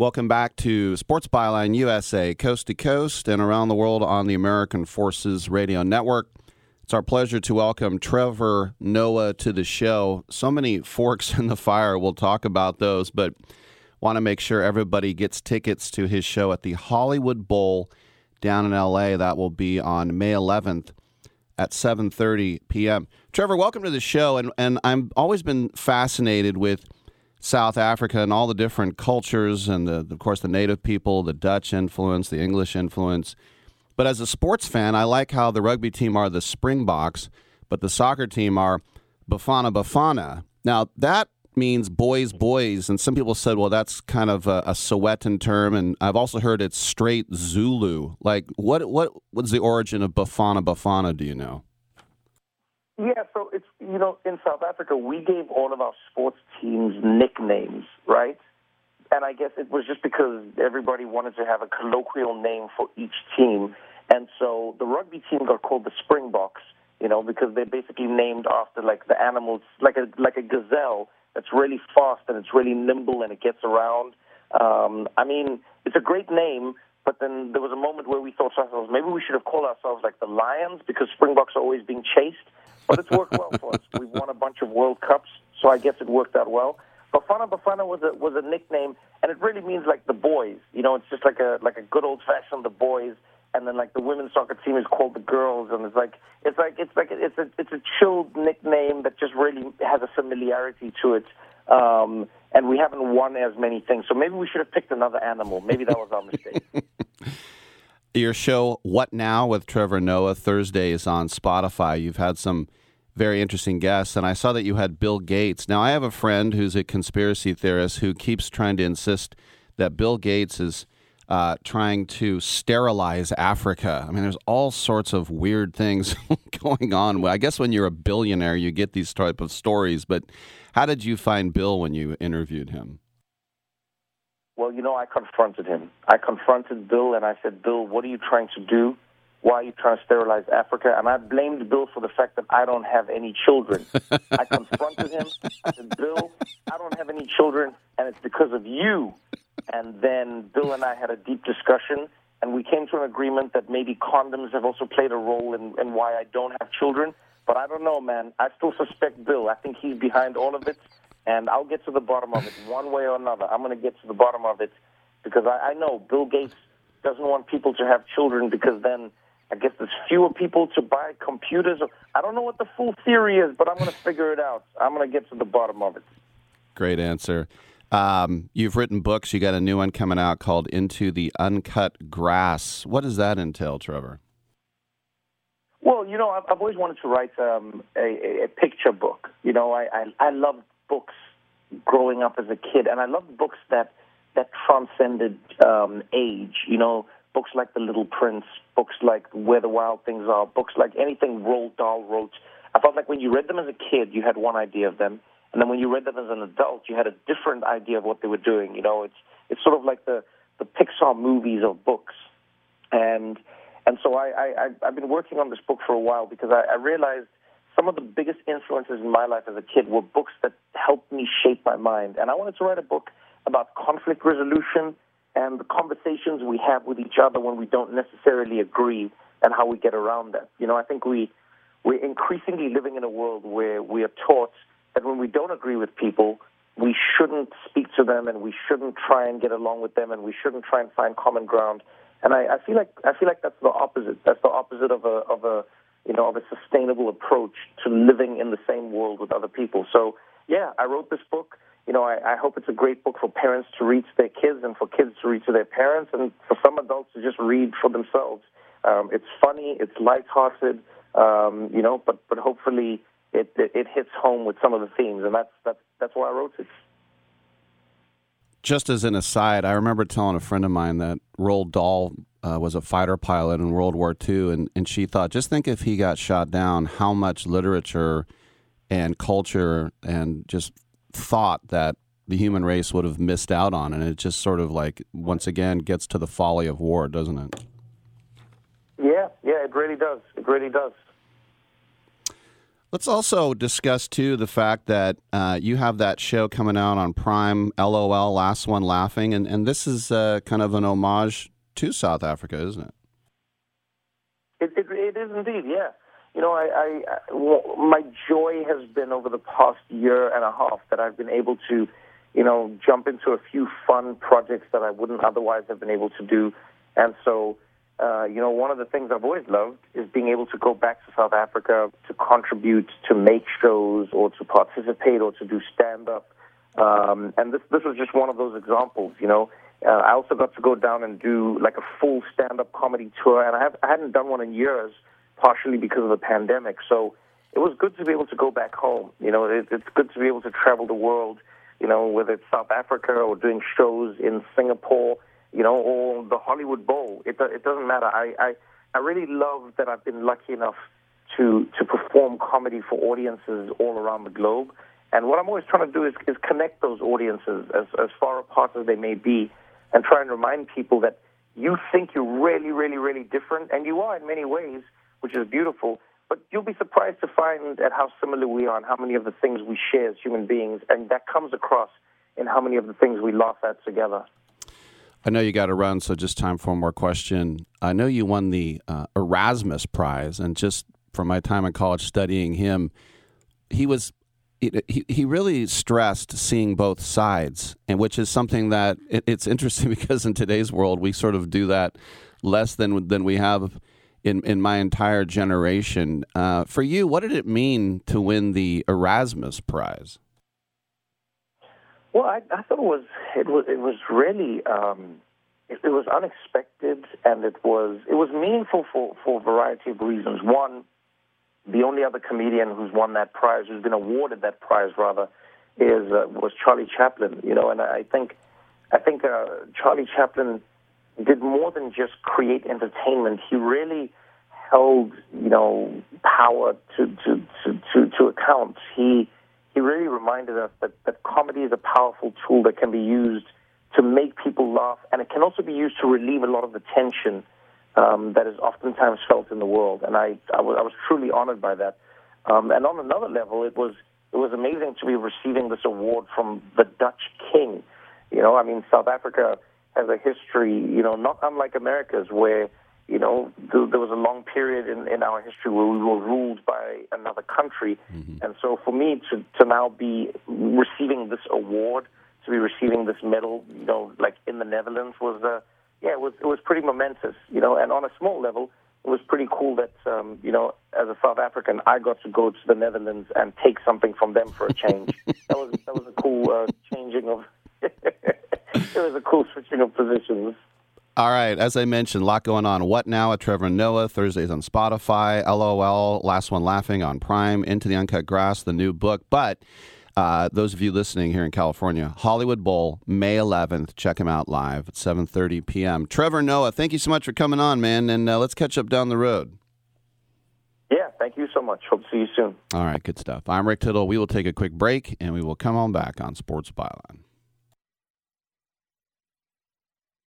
Welcome back to Sports Byline USA, coast to coast and around the world on the American Forces Radio Network. It's our pleasure to welcome Trevor Noah to the show. So many forks in the fire. We'll talk about those, but want to make sure everybody gets tickets to his show at the Hollywood Bowl down in L.A. That will be on May 11th at 7:30 p.m. Trevor, welcome to the show, and I've always been fascinated with South Africa and all the different cultures and, of course, the native people, the Dutch influence, the English influence. But as a sports fan, I like how the rugby team are the Springboks, but the soccer team are Bafana Bafana. Now, that means boys, boys, and some people said, well, that's kind of a Sowetan term, and I've also heard it's straight Zulu. Like, what was the origin of Bafana Bafana, do you know? Yeah, so it's, in South Africa, we gave all of our sports teams nicknames, right? And I guess it was just because everybody wanted to have a colloquial name for each team. And so the rugby team got called the Springboks, because they're basically named after, like, the animals, like a gazelle that's really fast and it's really nimble and it gets around. It's a great name, but then there was a moment where we thought to ourselves, maybe we should have called ourselves, like, the Lions, because Springboks are always being chased. But it's worked well for us. We've won a bunch of World Cups, so I guess it worked out well. Bafana Bafana was a nickname, and it really means like the boys. It's just like a good old fashioned the boys, and then like the women's soccer team is called the girls, and it's a chilled nickname that just really has a familiarity to it. And we haven't won as many things, so maybe we should have picked another animal. Maybe that was our mistake. Your show, What Now with Trevor Noah, Thursday is on Spotify. You've had some very interesting guests, and I saw that you had Bill Gates. Now, I have a friend who's a conspiracy theorist who keeps trying to insist that Bill Gates is trying to sterilize Africa. I mean, there's all sorts of weird things going on. I guess when you're a billionaire, you get these type of stories, but how did you find Bill when you interviewed him? Well, I confronted him. I confronted Bill, and I said, Bill, what are you trying to do? Why are you trying to sterilize Africa? And I blamed Bill for the fact that I don't have any children. I confronted him. I said, Bill, I don't have any children, and it's because of you. And then Bill and I had a deep discussion, and we came to an agreement that maybe condoms have also played a role in why I don't have children. But I don't know, man. I still suspect Bill. I think he's behind all of it. And I'll get to the bottom of it one way or another. I'm going to get to the bottom of it because I know Bill Gates doesn't want people to have children because then I guess there's fewer people to buy computers. I don't know what the full theory is, but I'm going to figure it out. I'm going to get to the bottom of it. Great answer. You've written books. You got a new one coming out called Into the Uncut Grass. What does that entail, Trevor? Well, I've always wanted to write a picture book. I loved books growing up as a kid, and I loved books that transcended age. Books like The Little Prince, books like Where the Wild Things Are, books like anything Roald Dahl wrote. I felt like when you read them as a kid, you had one idea of them, and then when you read them as an adult, you had a different idea of what they were doing. It's sort of like the Pixar movies of books, and so I've been working on this book for a while because I realized some of the biggest influences in my life as a kid were books that helped me shape my mind. And I wanted to write a book about conflict resolution and the conversations we have with each other when we don't necessarily agree and how we get around that. I think we're increasingly living in a world where we are taught that when we don't agree with people, we shouldn't speak to them and we shouldn't try and get along with them and we shouldn't try and find common ground. And I feel like that's the opposite. That's the opposite of a sustainable approach to living in the same world with other people. So, yeah, I wrote this book. I hope it's a great book for parents to read to their kids and for kids to read to their parents and for some adults to just read for themselves. It's funny, it's lighthearted, but hopefully it hits home with some of the themes, and that's why I wrote it. Just as an aside, I remember telling a friend of mine that Roald Dahl was a fighter pilot in World War II, and she thought, just think if he got shot down, how much literature and culture and just thought that the human race would have missed out on. And it just sort of like, once again, gets to the folly of war, doesn't it? Yeah, it really does. It really does. Let's also discuss, too, the fact that you have that show coming out on Prime, LOL, Last One Laughing, and this is kind of an homage to South Africa, isn't it? It is indeed, yeah. You know, my joy has been over the past year and a half that I've been able to, you know, jump into a few fun projects that I wouldn't otherwise have been able to do. And so, you know, one of the things I've always loved is being able to go back to South Africa to contribute, to make shows, or to participate, or to do stand-up. And this was just one of those examples, you know. I also got to go down and do like a full stand-up comedy tour, and I hadn't done one in years, partially because of the pandemic. So it was good to be able to go back home. You know, it's good to be able to travel the world, you know, whether it's South Africa or doing shows in Singapore, you know, or the Hollywood Bowl. It doesn't matter. I really love that I've been lucky enough to perform comedy for audiences all around the globe. And what I'm always trying to do is connect those audiences as far apart as they may be, and try and remind people that you think you're really, really, really different, and you are in many ways, which is beautiful, but you'll be surprised to find at how similar we are and how many of the things we share as human beings, and that comes across in how many of the things we laugh at together. I know you got to run, so just time for one more question. I know you won the Erasmus Prize, and just from my time in college studying him, he really stressed seeing both sides, and which is something that it's interesting because in today's world we sort of do that less than we have in my entire generation. For you, what did it mean to win the Erasmus Prize? Well, I thought it was really it was unexpected, and it was meaningful for a variety of reasons. One, the only other comedian who's won that prize, who's been awarded that prize rather, was Charlie Chaplin. You know, and I think Charlie Chaplin did more than just create entertainment. He really held, you know, power to account. He really reminded us that comedy is a powerful tool that can be used to make people laugh, and it can also be used to relieve a lot of the tension that is oftentimes felt in the world. And I was truly honored by that. And on another level, it was amazing to be receiving this award from the Dutch king. You know, I mean, South Africa has a history, you know, not unlike America's, where, you know, there was a long period in our history where we were ruled by another country. Mm-hmm. And so for me to now be receiving this award, to be receiving this medal, you know, like in the Netherlands was, it was pretty momentous, you know. And on a small level, it was pretty cool that, you know, as a South African, I got to go to the Netherlands and take something from them for a change. That was a cool changing of, it was a cool switching of positions. All right. As I mentioned, a lot going on. What Now with Trevor Noah, Thursdays on Spotify, LOL, Last One Laughing on Prime, Into the Uncut Grass, the new book. But those of you listening here in California, Hollywood Bowl, May 11th. Check him out live at 7:30 p.m. Trevor Noah, thank you so much for coming on, man, and let's catch up down the road. Yeah, thank you so much. Hope to see you soon. All right, good stuff. I'm Rick Tittle. We will take a quick break, and we will come on back on Sports Byline.